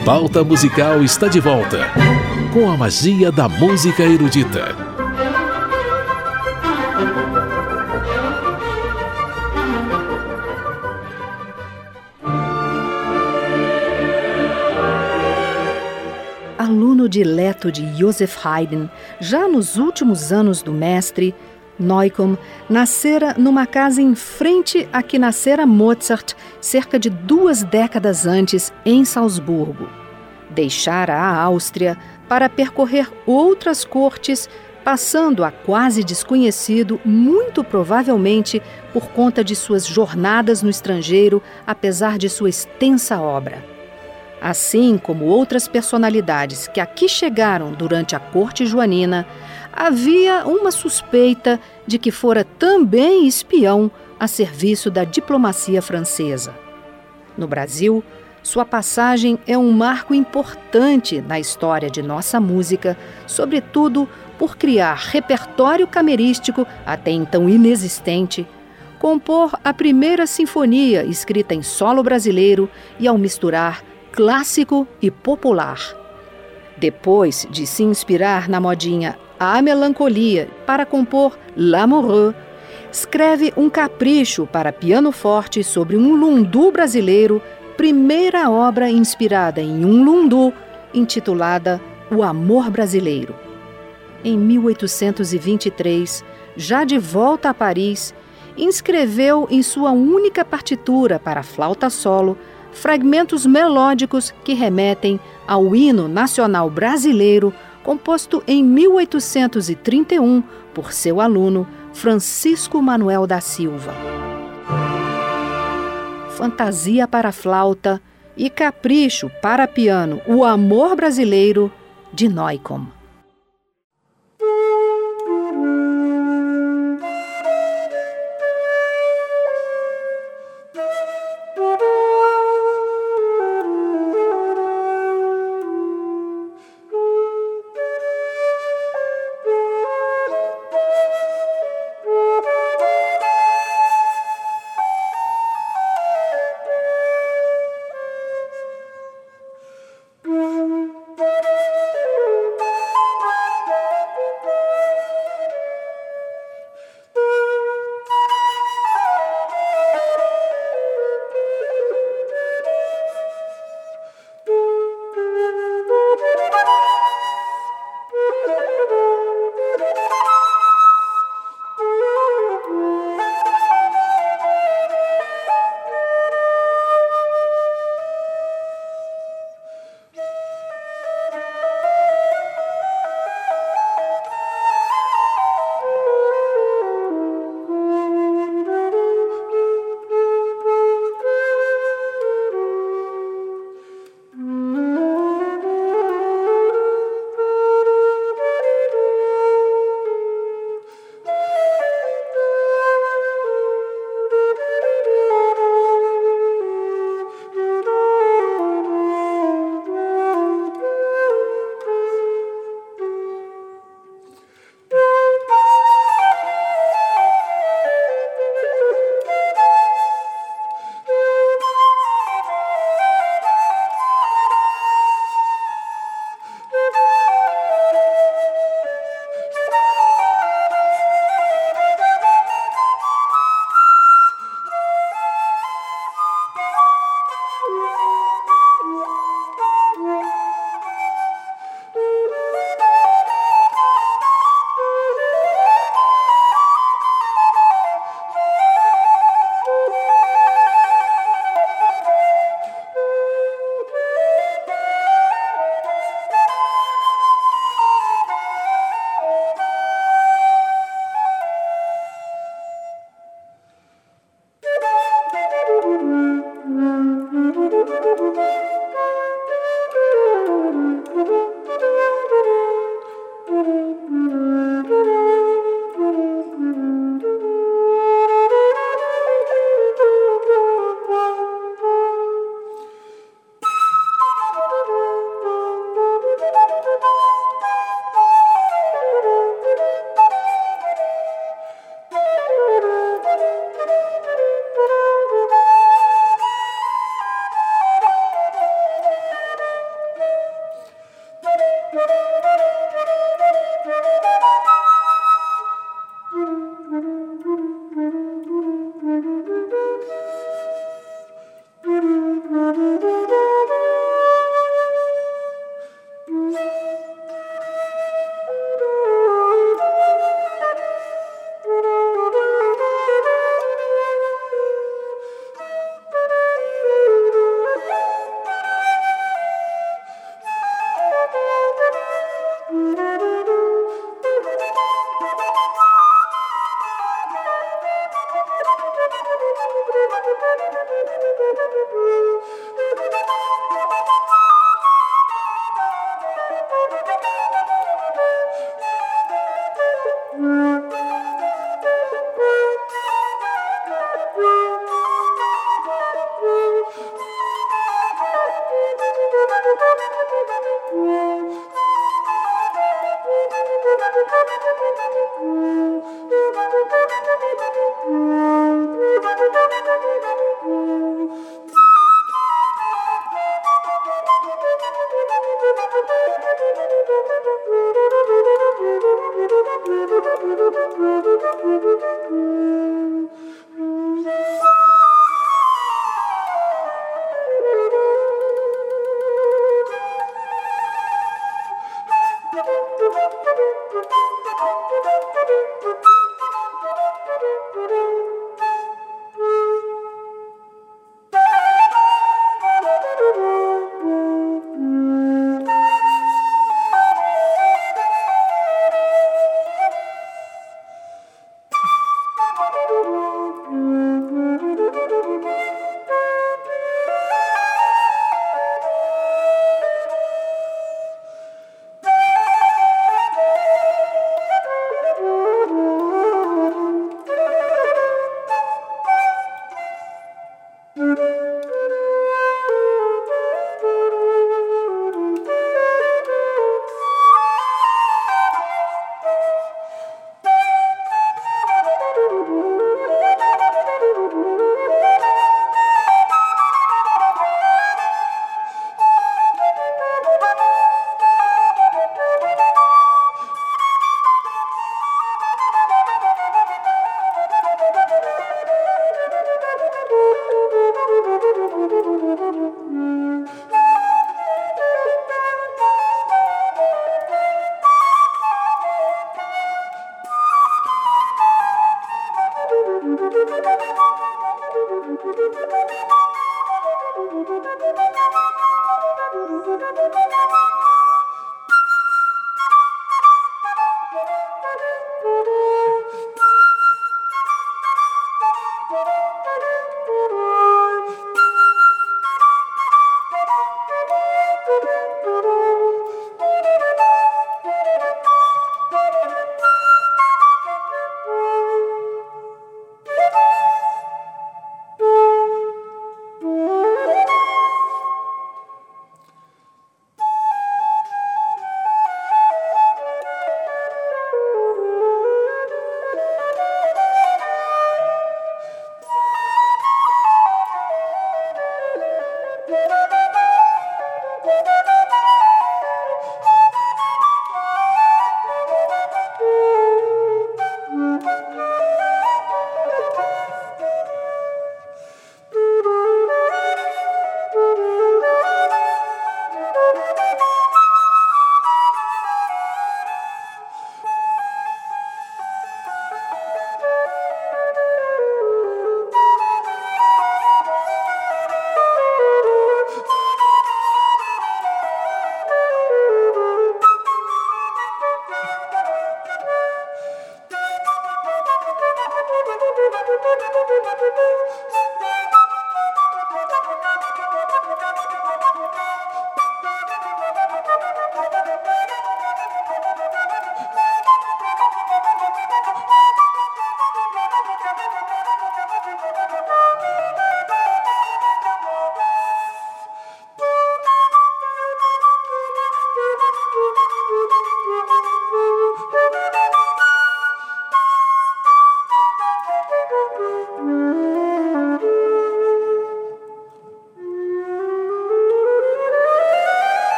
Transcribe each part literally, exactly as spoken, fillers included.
Pauta Musical está de volta, com a magia da música erudita. Aluno dileto de Joseph Haydn, já nos últimos anos do mestre, Neukomm nascera numa casa em frente a que nascera Mozart cerca de duas décadas antes, em Salzburgo. Deixara a Áustria para percorrer outras cortes, passando a quase desconhecido, muito provavelmente por conta de suas jornadas no estrangeiro, apesar de sua extensa obra. Assim como outras personalidades que aqui chegaram durante a corte joanina, havia uma suspeita de que fora também espião a serviço da diplomacia francesa. No Brasil, sua passagem é um marco importante na história de nossa música, sobretudo por criar repertório camerístico até então inexistente, compor a primeira sinfonia escrita em solo brasileiro e ao misturar clássico e popular. Depois de se inspirar na modinha A Melancolia para compor L'Amoureux, escreve um capricho para piano forte sobre um lundu brasileiro, primeira obra inspirada em um lundu, intitulada O Amor Brasileiro. Em mil oitocentos e vinte e três, já de volta a Paris, inscreveu em sua única partitura para flauta solo fragmentos melódicos que remetem ao hino nacional brasileiro, composto em mil oitocentos e trinta e um por seu aluno Francisco Manuel da Silva. Fantasia para flauta e capricho para piano, O Amor Brasileiro, de Neukomm.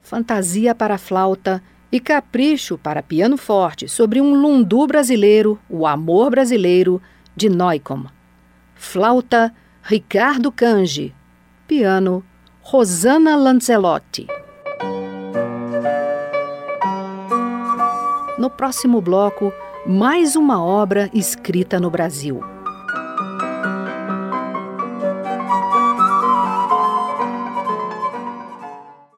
Fantasia para flauta e capricho para piano forte sobre um lundu brasileiro, o amor brasileiro, de Neukomm. Flauta, Ricardo Cange. Piano, Rosana Lancelotti. No próximo bloco, mais uma obra escrita no Brasil.